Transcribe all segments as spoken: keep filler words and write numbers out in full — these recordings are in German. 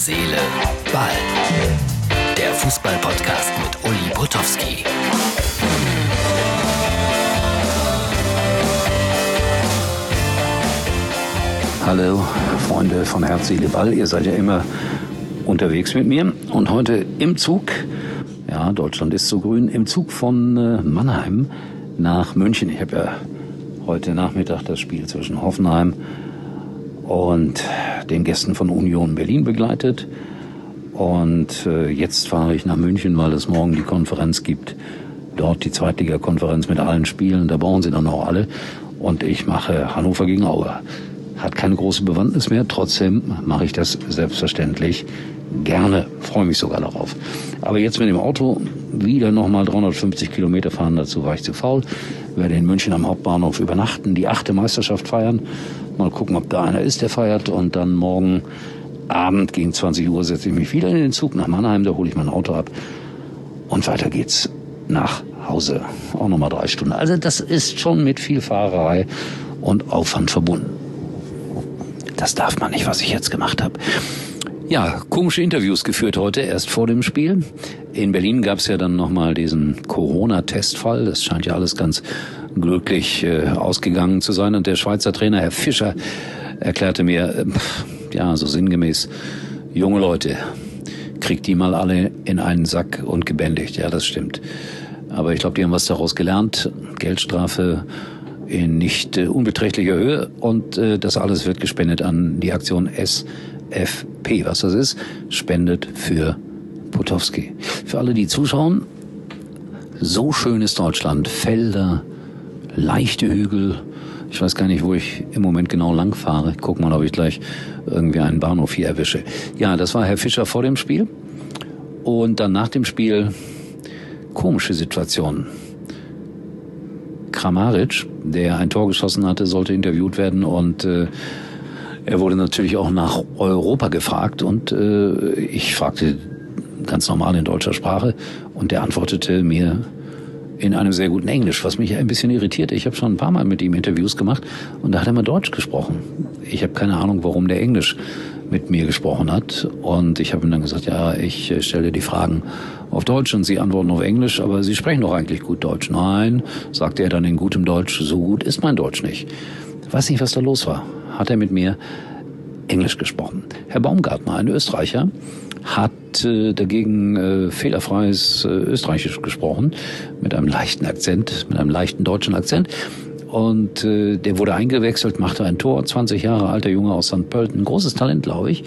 Seele, Ball. Der Fußball-Podcast mit Uli Potowski. Hallo Freunde von Herz, Seele, Ball. Ihr seid ja immer unterwegs mit mir. Und heute im Zug, ja, Deutschland ist so grün, im Zug von äh, Mannheim nach München. Ich habe ja heute Nachmittag das Spiel zwischen Hoffenheim und den Gästen von Union Berlin begleitet. Und äh, jetzt fahre ich nach München, weil es morgen die Konferenz gibt. Dort die Zweitliga-Konferenz mit allen Spielen. Da brauchen sie dann auch alle. Und ich mache Hannover gegen Aue. Hat keine große Bewandtnis mehr. Trotzdem mache ich das selbstverständlich gerne. Freue mich sogar darauf. Aber jetzt mit dem Auto wieder nochmal dreihundertfünfzig Kilometer fahren. Dazu war ich zu faul. Werde in München am Hauptbahnhof übernachten, die achte Meisterschaft feiern. Mal gucken, ob da einer ist, der feiert. Und dann morgen Abend gegen zwanzig Uhr setze ich mich wieder in den Zug nach Mannheim. Da hole ich mein Auto ab. Und weiter geht's nach Hause. Auch nochmal drei Stunden. Also das ist schon mit viel Fahrerei und Aufwand verbunden. Das darf man nicht, was ich jetzt gemacht habe. Ja, komische Interviews geführt heute, erst vor dem Spiel. In Berlin gab es ja dann nochmal diesen Corona-Testfall. Das scheint ja alles ganz glücklich äh, ausgegangen zu sein. Und der Schweizer Trainer, Herr Fischer, erklärte mir, äh, ja, so sinngemäß, junge Leute, kriegt die mal alle in einen Sack und gebändigt. Ja, das stimmt. Aber ich glaube, die haben was daraus gelernt. Geldstrafe in nicht äh, unbeträchtlicher Höhe. Und äh, das alles wird gespendet an die Aktion S F P, was das ist, spendet für Potowski. Für alle, die zuschauen, so schön ist Deutschland. Felder, leichte Hügel. Ich weiß gar nicht, wo ich im Moment genau lang fahre. Guck mal, ob ich gleich irgendwie einen Bahnhof hier erwische. Ja, das war Herr Fischer vor dem Spiel. Und dann nach dem Spiel komische Situation. Kramaric, der ein Tor geschossen hatte, sollte interviewt werden und äh, er wurde natürlich auch nach Europa gefragt und äh, ich fragte ganz normal in deutscher Sprache und er antwortete mir in einem sehr guten Englisch, was mich ein bisschen irritierte. Ich habe schon ein paar Mal mit ihm Interviews gemacht und da hat er mal Deutsch gesprochen. Ich habe keine Ahnung, warum der Englisch mit mir gesprochen hat und ich habe ihm dann gesagt, ja, ich stelle die Fragen auf Deutsch und Sie antworten auf Englisch, aber Sie sprechen doch eigentlich gut Deutsch. Nein, sagte er dann in gutem Deutsch, so gut ist mein Deutsch nicht. Ich weiß nicht, was da los war. Hat er mit mir Englisch gesprochen. Herr Baumgartner, ein Österreicher, hat äh, dagegen äh, fehlerfreies äh, Österreichisch gesprochen, mit einem leichten Akzent, mit einem leichten deutschen Akzent. Und äh, der wurde eingewechselt, machte ein Tor, zwanzig Jahre alter Junge aus Sankt Pölten, großes Talent, glaube ich.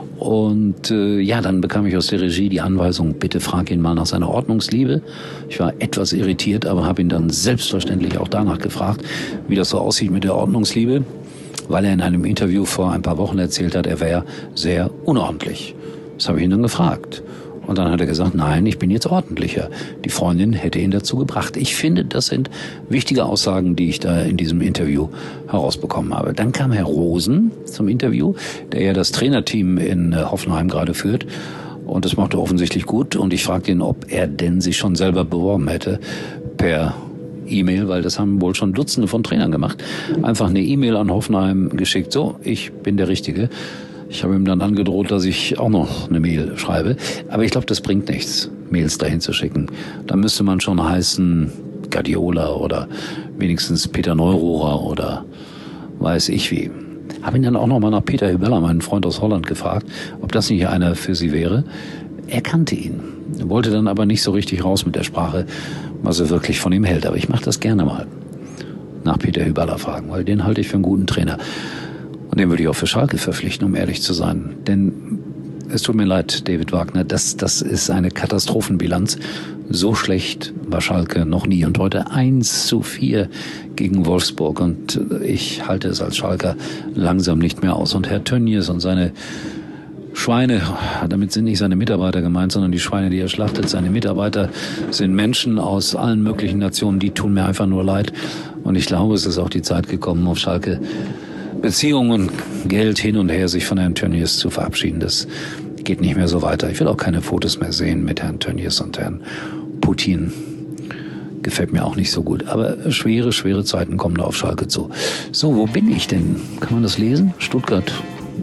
Und äh, ja, dann bekam ich aus der Regie die Anweisung, bitte frag ihn mal nach seiner Ordnungsliebe. Ich war etwas irritiert, aber habe ihn dann selbstverständlich auch danach gefragt, wie das so aussieht mit der Ordnungsliebe, weil er in einem Interview vor ein paar Wochen erzählt hat, er wäre sehr unordentlich. Das habe ich ihn dann gefragt. Und dann hat er gesagt, nein, ich bin jetzt ordentlicher. Die Freundin hätte ihn dazu gebracht. Ich finde, das sind wichtige Aussagen, die ich da in diesem Interview herausbekommen habe. Dann kam Herr Rosen zum Interview, der ja das Trainerteam in Hoffenheim gerade führt. Und das macht er offensichtlich gut. Und ich fragte ihn, ob er denn sich schon selber beworben hätte per E-Mail, weil das haben wohl schon Dutzende von Trainern gemacht. Einfach eine E-Mail an Hoffenheim geschickt. So, ich bin der Richtige. Ich habe ihm dann angedroht, dass ich auch noch eine Mail schreibe. Aber ich glaube, das bringt nichts, Mails dahin zu schicken. Da müsste man schon heißen Guardiola oder wenigstens Peter Neururer oder weiß ich wie. Habe ihn dann auch noch mal nach Peter Hübella, meinen Freund aus Holland, gefragt, ob das nicht einer für sie wäre. Er kannte ihn, wollte dann aber nicht so richtig raus mit der Sprache, was er wirklich von ihm hält. Aber ich mache das gerne mal, nach Peter Hübella fragen, weil den halte ich für einen guten Trainer. Und den würde ich auch für Schalke verpflichten, um ehrlich zu sein. Denn es tut mir leid, David Wagner, das, das ist eine Katastrophenbilanz. So schlecht war Schalke noch nie. Und heute eins zu vier gegen Wolfsburg. Und ich halte es als Schalker langsam nicht mehr aus. Und Herr Tönnies und seine Schweine, damit sind nicht seine Mitarbeiter gemeint, sondern die Schweine, die er schlachtet. Seine Mitarbeiter sind Menschen aus allen möglichen Nationen, die tun mir einfach nur leid. Und ich glaube, es ist auch die Zeit gekommen, auf Schalke Beziehungen, Geld hin und her, sich von Herrn Tönnies zu verabschieden. Das geht nicht mehr so weiter. Ich will auch keine Fotos mehr sehen mit Herrn Tönnies und Herrn Putin. Gefällt mir auch nicht so gut. Aber schwere, schwere Zeiten kommen da auf Schalke zu. So, wo bin ich denn? Kann man das lesen? Stuttgart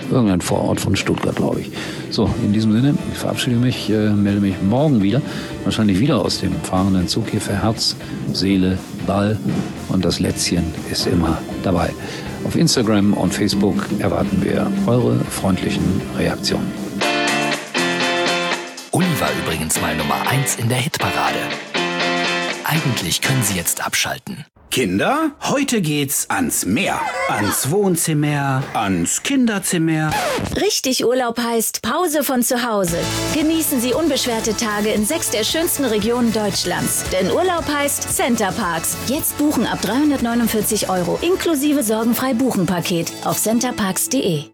Irgendein Vorort von Stuttgart, glaube ich. So, in diesem Sinne, ich verabschiede mich, äh, melde mich morgen wieder. Wahrscheinlich wieder aus dem fahrenden Zug hier für Herz, Seele, Ball. Und das Lätzchen ist immer dabei. Auf Instagram und Facebook erwarten wir eure freundlichen Reaktionen. Uli war übrigens mal Nummer eins in der Hitparade. Eigentlich können Sie jetzt abschalten. Kinder, heute geht's ans Meer. Ans Wohnzimmer, ans Kinderzimmer. Richtig Urlaub heißt Pause von zu Hause. Genießen Sie unbeschwerte Tage in sechs der schönsten Regionen Deutschlands. Denn Urlaub heißt Center Parcs. Jetzt buchen ab dreihundertneunundvierzig Euro inklusive sorgenfrei Buchen-Paket auf centerparks punkt de.